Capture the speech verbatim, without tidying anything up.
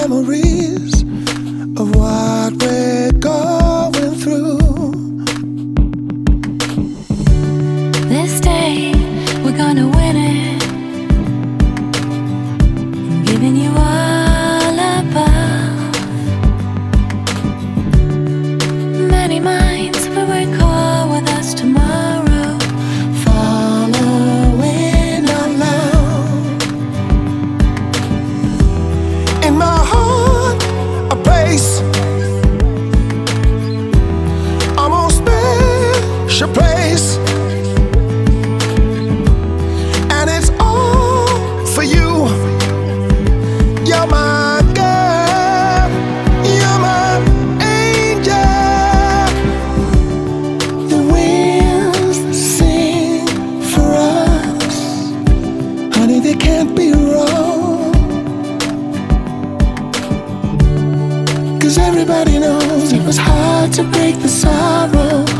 memories of what we're going through. This day, we're gonna win it. I'm giving you all above. Many minds will recall with us tomorrow, following our love. In my heart, a place, a most special place, and it's all for you. You're my girl, you're my angel. The winds sing for us, honey, they can't be wrong. 'Cause everybody knows it was hard to break the sorrow.